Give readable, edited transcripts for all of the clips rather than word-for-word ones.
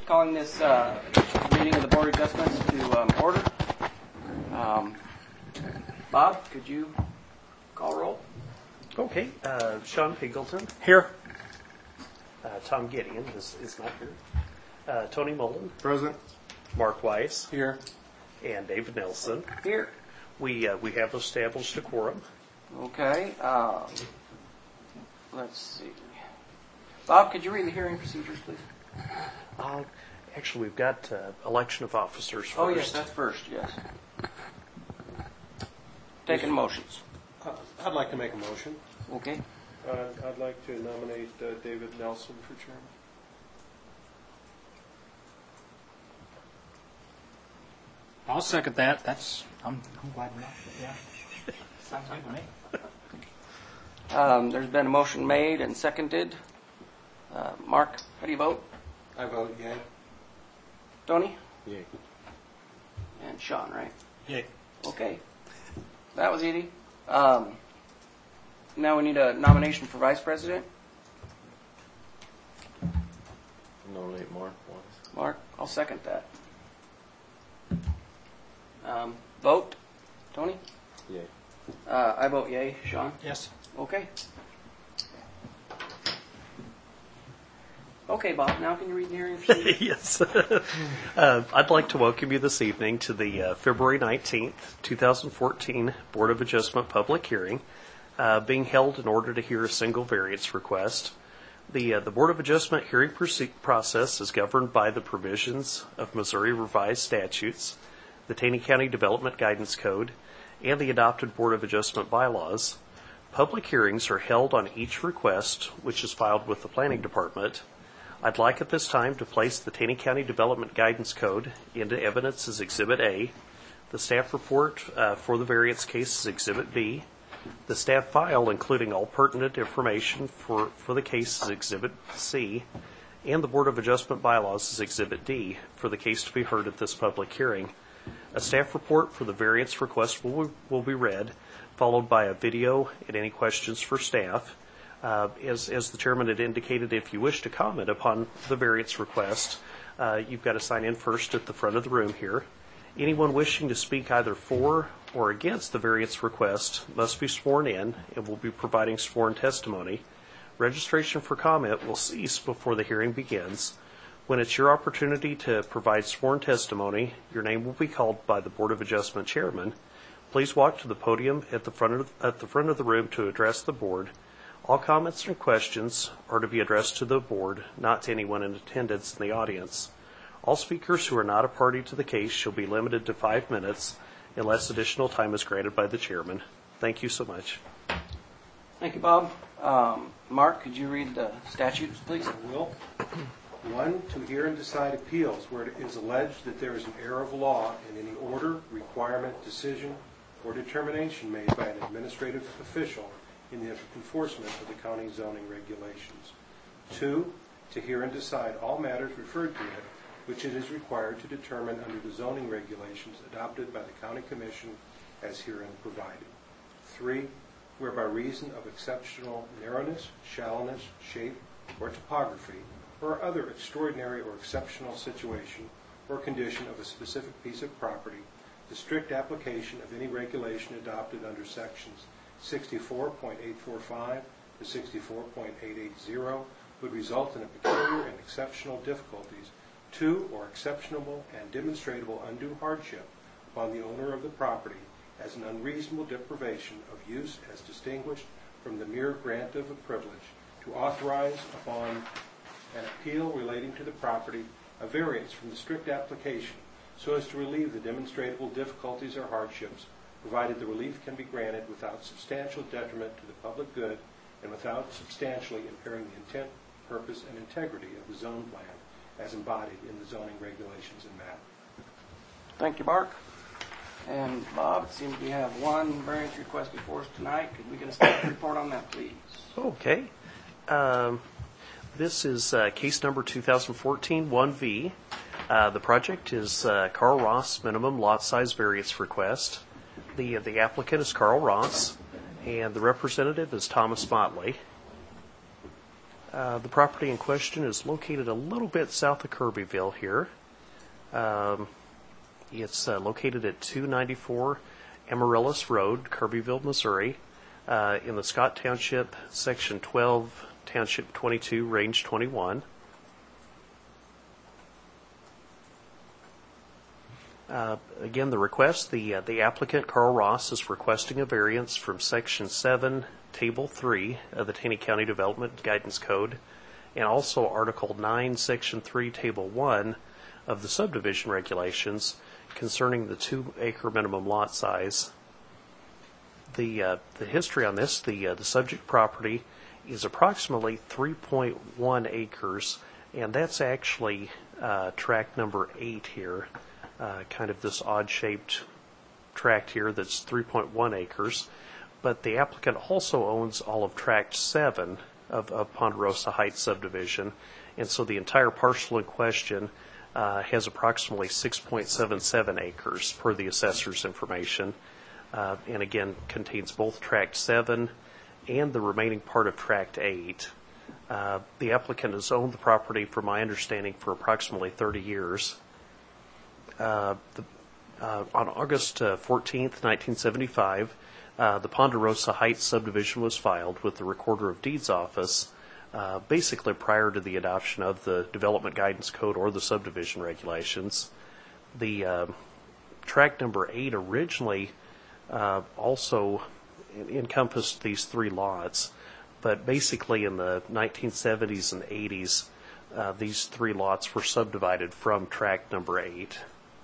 calling this meeting of the Board of Adjustments to order. Bob, could you call roll? Okay. Sean Pingleton. Here. Tom Gideon is not here. Tony Mullen. Present. Mark Weiss. Here. And David Nelson. Here. We have established a quorum. Okay. Let's see. Bob, could you read the hearing procedures, please? Actually, we've got election of officers first. Oh, yes, that's first, yes. Taking motions. I'd like to make a motion. Okay. I'd like to nominate David Nelson for chairman. I'll second that. I'm glad enough. Yeah. Sounds good to me. There's been a motion made and seconded. Mark, how do you vote? I vote yea. Tony? Yea. And Sean, right? Yay. Okay. That was easy. Now we need a nomination for vice president. Nominate Mark Weiss. Mark, I'll second that. Vote? Tony? Yay. I vote yay. Sean? Yes. Okay. Okay, Bob, now can you read the hearing procedure? Yes. I'd like to welcome you this evening to the February 19th, 2014 Board of Adjustment public hearing, being held in order to hear a single variance request. The Board of Adjustment hearing process is governed by the provisions of Missouri Revised Statutes, the Taney County Development Guidance Code, and the adopted Board of Adjustment bylaws. Public hearings are held on each request, which is filed with the Planning Department. I'd like at this time to place the Taney County Development Guidance Code into evidence as Exhibit A. The staff report for the variance case is Exhibit B. The staff file, including all pertinent information for the case, is Exhibit C. And the Board of Adjustment bylaws is Exhibit D for the case to be heard at this public hearing. A staff report for the variance request will be read, followed by a video and any questions for staff. As the chairman had indicated, if you wish to comment upon the variance request, you've got to sign in first at the front of the room here. Anyone wishing to speak either for or against the variance request must be sworn in and will be providing sworn testimony. Registration for comment will cease before the hearing begins. When it's your opportunity to provide sworn testimony, your name will be called by the Board of Adjustment chairman. Please walk to the podium at the front of the room to address the board. All comments and questions are to be addressed to the board, not to anyone in attendance in the audience. All speakers who are not a party to the case shall be limited to 5 minutes unless additional time is granted by the chairman. Thank you so much. Thank you, Bob. Mark, could you read the statutes, please? I will. 1, to hear and decide appeals where it is alleged that there is an error of law in any order, requirement, decision, or determination made by an administrative official in the enforcement of the county zoning regulations. 2, to hear and decide all matters referred to it, which it is required to determine under the zoning regulations adopted by the county commission as herein provided. 3, where by reason of exceptional narrowness, shallowness, shape, or topography, or other extraordinary or exceptional situation or condition of a specific piece of property, the strict application of any regulation adopted under sections 64.845 to 64.880 would result in a peculiar and exceptional difficulties to or exceptionable and demonstrable undue hardship upon the owner of the property as an unreasonable deprivation of use as distinguished from the mere grant of a privilege to authorize upon an appeal relating to the property a variance from the strict application so as to relieve the demonstrable difficulties or hardships, provided the relief can be granted without substantial detriment to the public good and without substantially impairing the intent, purpose, and integrity of the zone plan as embodied in the zoning regulations and map. Thank you, Mark. And Bob, it seems we have one variance request before us tonight. Could we get a staff report on that, please? Okay. This is case number 2014-1V. The project is Carl Ross minimum lot size variance request. The applicant is Carl Ross, and the representative is Thomas Motley. The property in question is located a little bit south of Kirbyville here. It's located at 294 Amaryllis Road, Kirbyville, Missouri, in the Scott Township, Section 12, Township 22, Range 21. Again, the request, the applicant, Carl Ross, is requesting a variance from Section 7, Table 3 of the Taney County Development Guidance Code, and also Article 9, Section 3, Table 1 of the subdivision regulations concerning the 2-acre minimum lot size. The history on this, the subject property is approximately 3.1 acres, and that's actually tract number 8 here. Kind of this odd-shaped tract here that's 3.1 acres. But the applicant also owns all of tract 7 of Ponderosa Heights subdivision, and so the entire parcel in question has approximately 6.77 acres per the assessor's information, and again contains both tract 7 and the remaining part of tract 8. The applicant has owned the property, from my understanding, for approximately 30 years. On August 14th, 1975, the Ponderosa Heights subdivision was filed with the Recorder of Deeds office, basically prior to the adoption of the Development Guidance Code or the subdivision regulations. The tract number 8 originally also encompassed these 3 lots, but basically in the 1970s and 80s, these 3 lots were subdivided from tract number 8.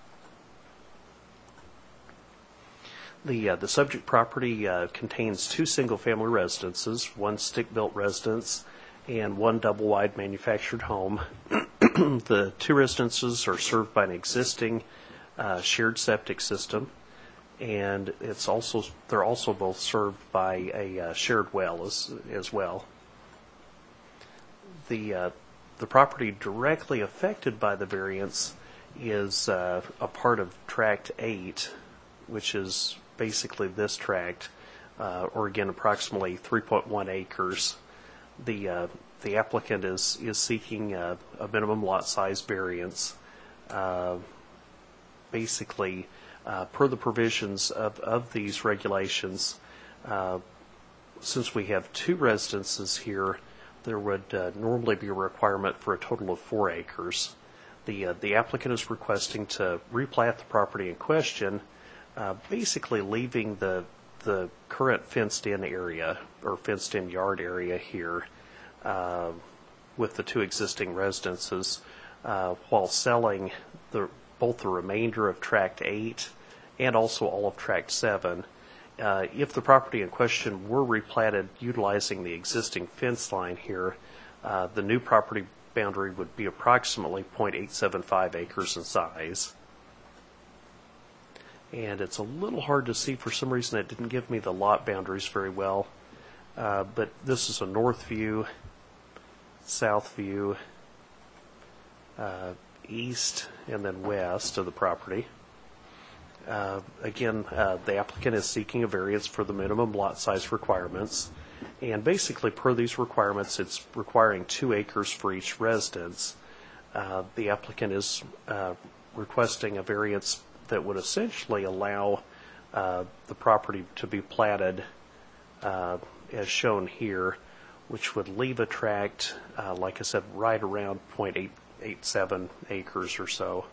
The subject property contains 2 single-family residences, 1 stick-built residence, and 1 double-wide manufactured home. The 2 residences are served by an existing shared septic system, and they're also both served by a shared well as well. The property directly affected by the variance is a part of tract 8, which is basically this tract, or again approximately 3.1 acres. The applicant is seeking a minimum lot size variance, basically per the provisions of these regulations. Since we have 2 residences here, there would normally be a requirement for a total of 4 acres. The applicant is requesting to replat the property in question, basically leaving the current fenced-in area or fenced-in yard area here with the 2 existing residences, while selling both the remainder of tract 8 and also all of tract 7. If the property in question were replatted utilizing the existing fence line here, the new property boundary would be approximately 0.875 acres in size. And it's a little hard to see. For some reason, it didn't give me the lot boundaries very well. But this is a north view, south view, east, and then west of the property. Again, the applicant is seeking a variance for the minimum lot size requirements. And basically, per these requirements, it's requiring 2 acres for each residence. The applicant is requesting a variance that would essentially allow the property to be platted as shown here, which would leave a tract, like I said, right around 0.887 acres or so.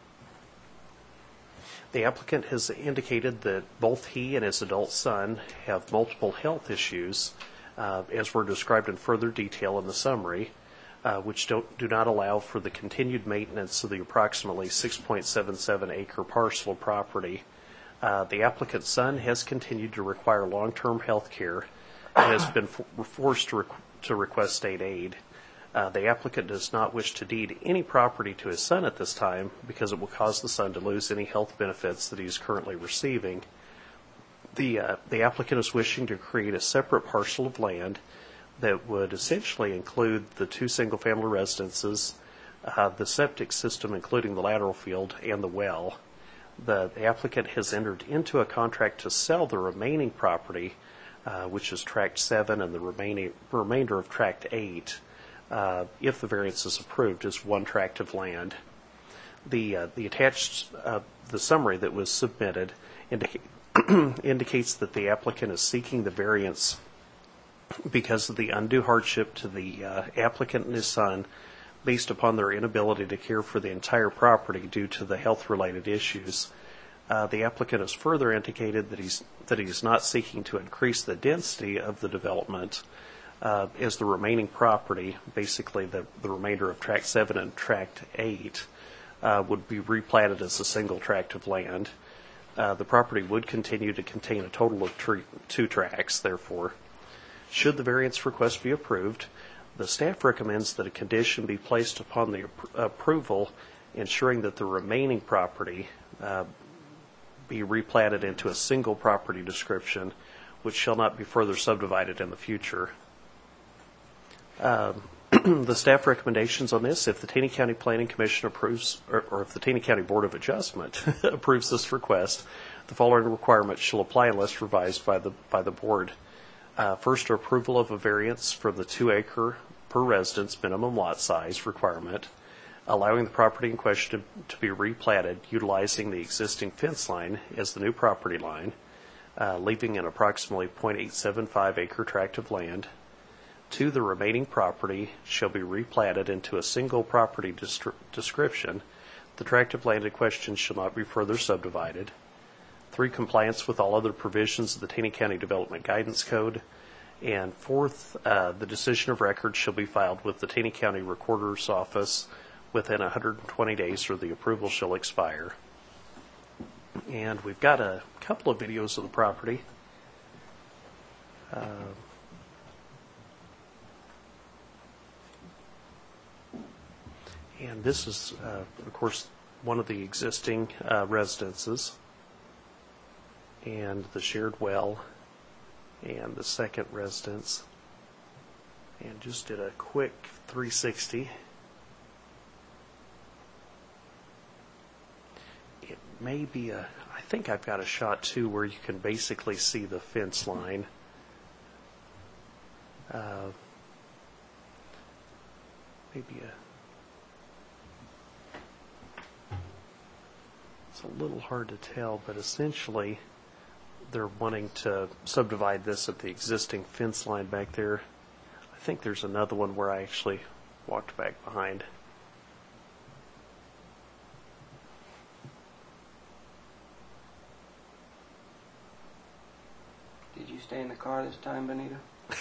The applicant has indicated that both he and his adult son have multiple health issues, as were described in further detail in the summary, which do not allow for the continued maintenance of the approximately 6.77 acre parcel of property. The applicant's son has continued to require long-term health care and has been forced to request state aid. The applicant does not wish to deed any property to his son at this time because it will cause the son to lose any health benefits that he is currently receiving. The applicant is wishing to create a separate parcel of land that would essentially include the 2 single-family residences, the septic system, including the lateral field, and the well. The applicant has entered into a contract to sell the remaining property, which is tract 7 and the remainder of tract 8, if the variance is approved, is one tract of land. The attached the summary that was submitted indicates that the applicant is seeking the variance because of the undue hardship to the applicant and his son based upon their inability to care for the entire property due to the health-related issues. The applicant has further indicated that he's not seeking to increase the density of the development as the remaining property, basically the remainder of Tract 7 and Tract 8, would be replatted as a single tract of land. The property would continue to contain a total of 2 tracts, therefore. Should the variance request be approved, the staff recommends that a condition be placed upon the approval ensuring that the remaining property be replatted into a single property description, which shall not be further subdivided in the future. The staff recommendations on this, if the Taney County Planning Commission approves, or if the Taney County Board of Adjustment approves this request, the following requirements shall apply unless revised by the board. First, approval of a variance for the 2 acre per residence minimum lot size requirement, allowing the property in question to be replatted utilizing the existing fence line as the new property line, leaving an approximately 0.875 acre tract of land. 2, the remaining property shall be replatted into a single property description. The tract of land in question shall not be further subdivided. 3, compliance with all other provisions of the Taney County Development Guidance Code. And 4th, the decision of record shall be filed with the Taney County Recorder's Office within 120 days or the approval shall expire. And we've got a couple of videos of the property. And this is, of course, one of the existing residences, and the shared well, and the second residence. And just did a quick 360. It may be I think I've got a shot too where you can basically see the fence line. It's a little hard to tell, but essentially they're wanting to subdivide this at the existing fence line back there. I think there's another one where I actually walked back behind. Did you stay in the car this time, Benita?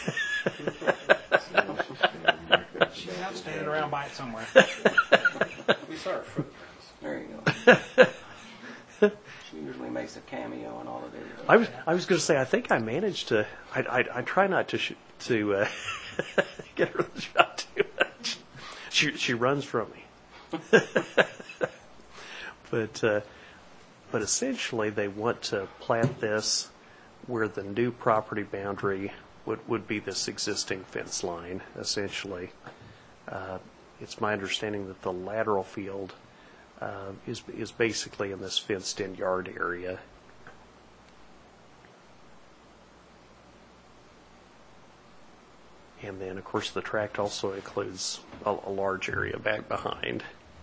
She's out standing around by it somewhere. We saw her footprints. There you go. She usually makes a cameo in all the videos. I was going to say, I think I managed to. I try not to get her the shot too much. She runs from me. But essentially, they want to plant this where the new property boundary would be this existing fence line. Essentially, it's my understanding that the lateral field is basically in this fenced-in yard area. And then, of course, the tract also includes a large area back behind.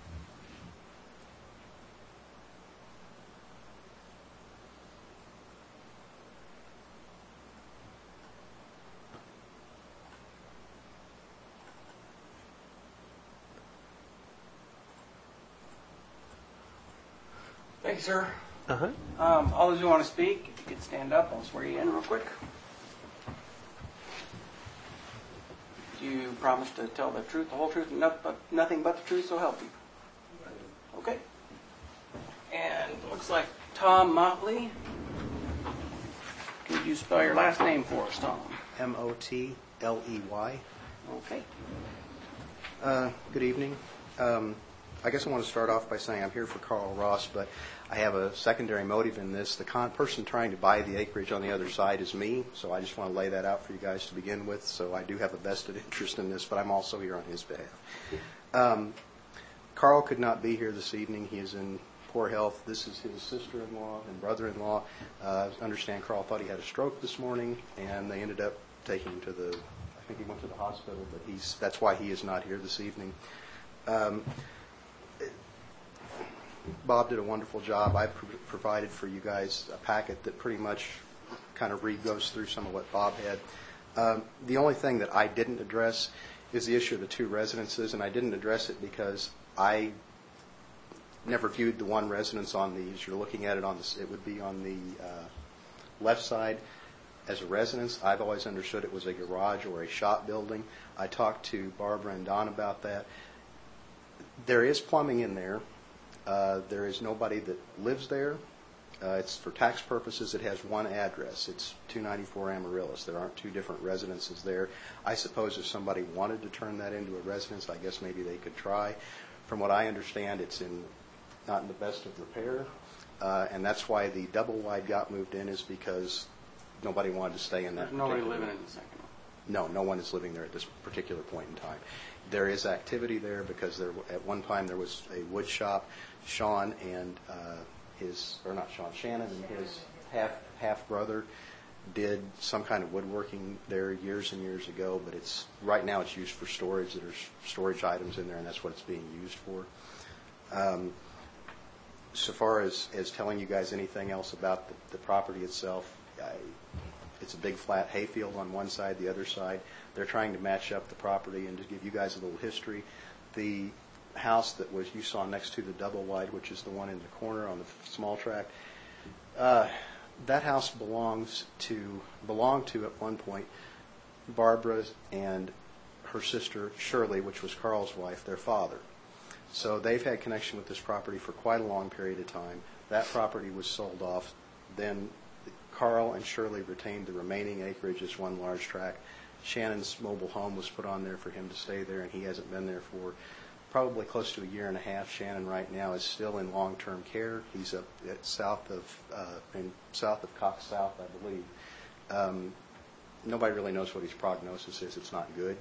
Thank you, sir. Uh-huh. All those who want to speak, if you could stand up, I'll swear you in real quick. Do you promise to tell the truth, the whole truth, and nothing but the truth, so help you? Okay. And it looks like Tom Motley. Could you spell your last name for us, Tom? Motley. Okay. Good evening. I guess I want to start off by saying I'm here for Carl Ross, but I have a secondary motive in this. The person trying to buy the acreage on the other side is me, so I just want to lay that out for you guys to begin with. So I do have a vested interest in this, but I'm also here on his behalf. Carl could not be here this evening. He is in poor health. This is his sister-in-law and brother-in-law. I understand Carl thought he had a stroke this morning, and they ended up taking him to the, I think he went to the hospital, but that's why he is not here this evening. Bob did a wonderful job. I provided for you guys a packet that pretty much kind of goes through some of what Bob had. The only thing that I didn't address is the issue of the two residences, and I didn't address it because I never viewed the one residence on these. You're looking at it on this. It would be on the left side as a residence. I've always understood it was a garage or a shop building. I talked to Barbara and Don about that. There is plumbing in there. There is nobody that lives there. It's for tax purposes. It has one address. It's 294 Amaryllis. There aren't two different residences there. I suppose if somebody wanted to turn that into a residence, I guess maybe they could try. From what I understand, it's not in the best of repair, and that's why the double wide got moved in, is because nobody wanted to stay in that. There's nobody living in the second one. No, no one is living there at this particular point in time. There is activity there because at one time there was a wood shop. Shannon and Shannon and his half brother did some kind of woodworking there years and years ago, but right now it's used for storage. There's storage items in there, and that's what it's being used for. So far as telling you guys anything else about the property itself, it's a big flat hayfield on one side. The other side, they're trying to match up the property. And to give you guys a little history, the house that you saw next to the double wide, which is the one in the corner on the small tract, that house belonged to at one point Barbara and her sister Shirley, which was Carl's wife, their father. So they've had connection with this property for quite a long period of time. That property was sold off. Then Carl and Shirley retained the remaining acreage as one large tract. Shannon's mobile home was put on there for him to stay there, and he hasn't been there for probably close to a year and a half. Shannon right now is still in long-term care. He's up south of Cox South, I believe. Nobody really knows what his prognosis is. It's not good.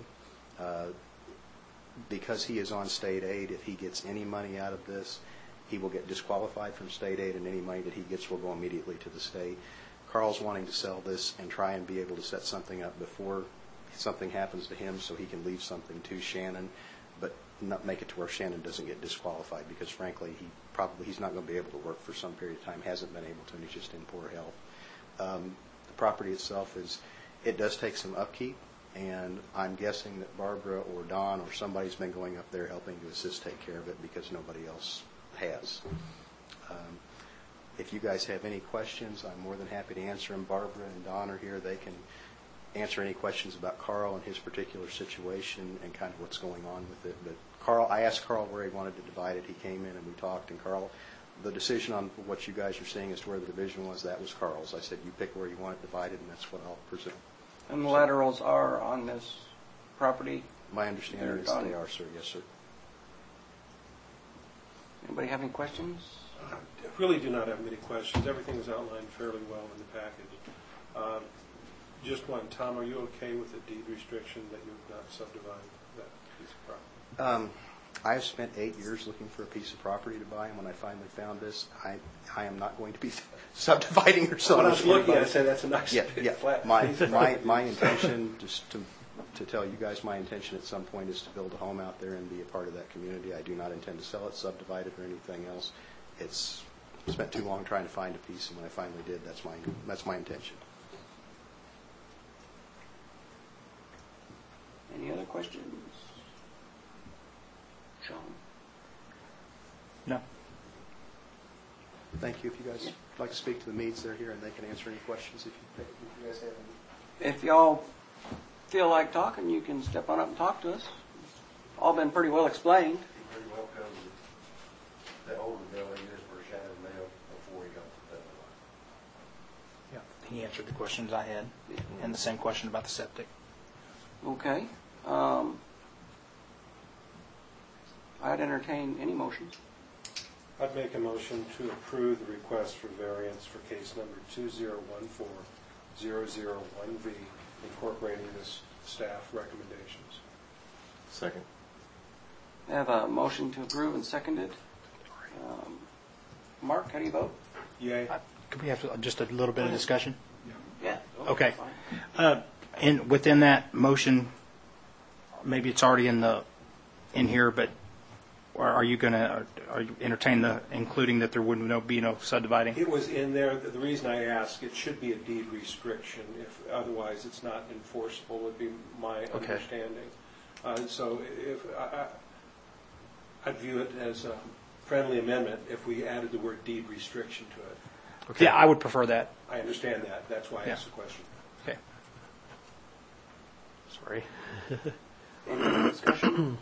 Because he is on state aid, if he gets any money out of this, he will get disqualified from state aid, and any money that he gets will go immediately to the state. Carl's wanting to sell this and try and be able to set something up before something happens to him so he can leave something to Shannon, but not make it to where Shannon doesn't get disqualified, because frankly he's not going to be able to work for some period of time, hasn't been able to, and he's just in poor health. The property itself it does take some upkeep, and I'm guessing that Barbara or Don or somebody's been going up there helping to assist take care of it because nobody else has. If you guys have any questions, I'm more than happy to answer them. Barbara and Don are here. They can answer any questions about Carl and his particular situation and kind of what's going on with it. But I asked Carl where he wanted to divide it. He came in and we talked, and Carl, the decision on what you guys are seeing as to where the division was, that was Carl's. I said, you pick where you want it divided, and that's what I'll present. And the laterals are on this property? My understanding is they are, sir. Yes, sir. Anybody have any questions? I really do not have many questions. Everything is outlined fairly well in the package. Just one, Tom, are you okay with the deed restriction that you have not subdivided that piece of property? I have spent 8 years looking for a piece of property to buy, and when I finally found this, I am not going to be subdividing or selling. When I was looking at it, I said that's a nice big flat piece. My intention, just to tell you guys, my intention at some point is to build a home out there and be a part of that community. I do not intend to sell it, subdivide it, or anything else. It's spent too long trying to find a piece, and when I finally did, that's my intention. Any other questions? Sean? No. Thank you. If you guys would like to speak to the Meads, they're here, and they can answer any questions if you guys have any. If y'all feel like talking, you can step on up and talk to us. It's all been pretty well explained. He pretty well covered the older building is where Shannon lived before he got to the Yeah. He answered the questions I had, and the same question about the septic. Okay. I'd entertain any motion. I'd make a motion to approve the request for variance for case number 2014001V, incorporating this staff recommendations. Second. I have a motion to approve and seconded. Mark, how do you vote? Yay. Could we have just a little bit of discussion? Yeah. Okay. within that motion, maybe it's already in here, but are you entertain including that there would be no subdividing? It was in there. The reason I ask, it should be a deed restriction. If otherwise, it's not enforceable. Would be my understanding. So if I'd view it as a friendly amendment if we added the word deed restriction to it. Okay. Yeah, I would prefer that. I understand that. That's why I asked the question. Okay. Sorry. Any other discussion?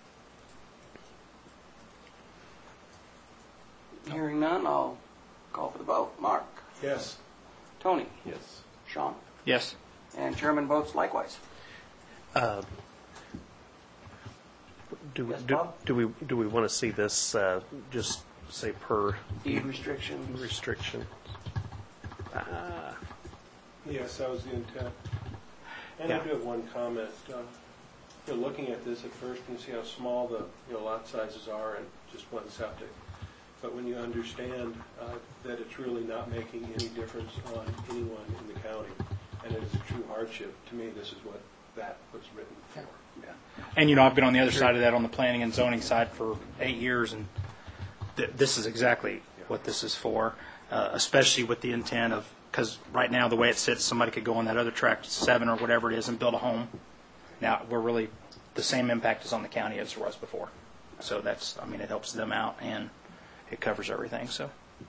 Hearing none, I'll call for the vote. Mark? Yes. Tony? Yes. Sean? Yes. And chairman votes likewise. Do Yes, Bob? we want to see this just say per Deed restrictions. restriction? Yes, that was the intent. And I do have one comment. Looking at this at first, you can see how small the lot sizes are and just one septic. But when you understand that it's really not making any difference on anyone in the county, and it is a true hardship, to me, this is what that was written for. Yeah. And, I've been on the other side of that on the planning and zoning side for 8 years, and this is exactly what this is for, especially with the intent of, because right now the way it sits, somebody could go on that other tract 7 or whatever it is and build a home. Now, we're really, the same impact is on the county as there was before. So it helps them out, and it covers everything, so.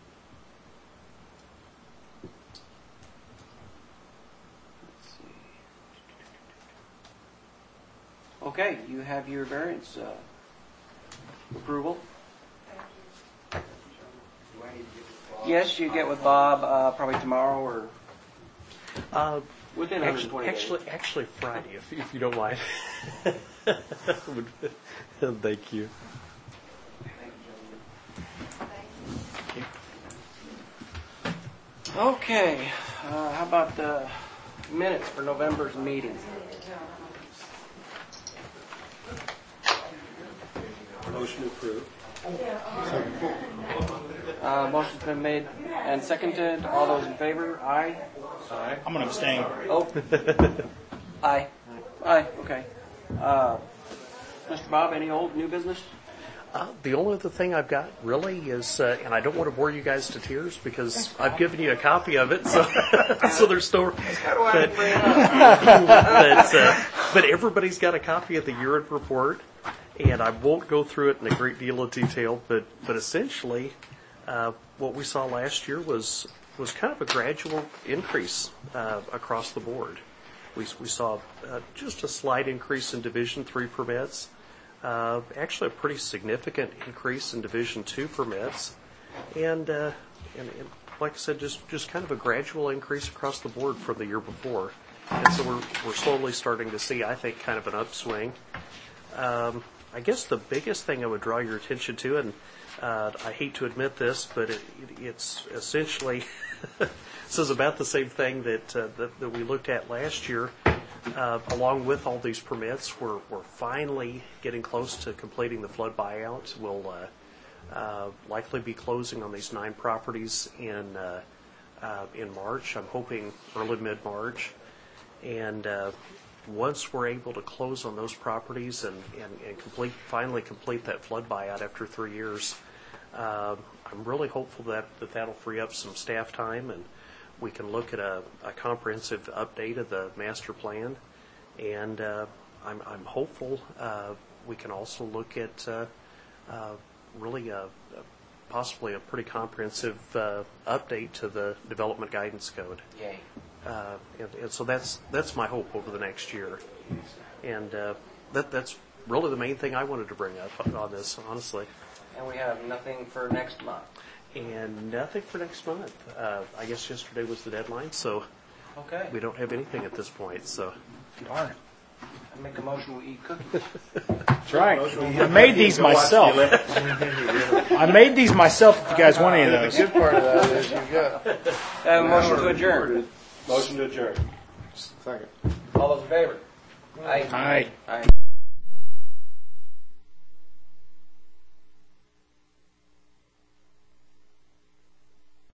Let's see. Okay, you have your variance approval. Yes, you get with Bob probably tomorrow or within 120 days. Actually Friday, if you don't mind. Thank you. Okay, how about the minutes for November's meeting? Motion approved. Motion's been made and seconded. All those in favor? Aye. Aye. I'm going to abstain. Oh. Aye. Aye, okay. Mr. Bob, any old new business? The only other thing I've got really is, and I don't want to bore you guys to tears because I've given you a copy of it, so so there's no. But everybody's got a copy of the year-end report, and I won't go through it in a great deal of detail. But essentially, what we saw last year was kind of a gradual increase across the board. We saw just a slight increase in Division 3 permits. Actually, a pretty significant increase in Division 2 permits, and like I said, just kind of a gradual increase across the board from the year before. And so we're slowly starting to see, I think, kind of an upswing. I guess the biggest thing I would draw your attention to, and I hate to admit this, but it's essentially says about the same thing that we looked at last year. Along with all these permits, we're finally getting close to completing the flood buyout. We'll likely be closing on these 9 properties in March. I'm hoping early mid-March. And once we're able to close on those properties and finally complete that flood buyout after 3 years, I'm really hopeful that that'll free up some staff time and we can look at a comprehensive update of the master plan, and I'm hopeful we can also look at really possibly a pretty comprehensive update to the development guidance code. Yay. And so that's my hope over the next year, and that's really the main thing I wanted to bring up on this, honestly. And we have nothing for next month. And nothing for next month. I guess yesterday was the deadline, so Okay. we don't have anything at this point. So, Darn it. I make a motion we eat cookies. That's right. I made these myself. I made these myself if you guys want any of those. The good part of that is you got. I have a motion to adjourn. Motion to adjourn. Second. All those in favor? Aye. Aye. Aye.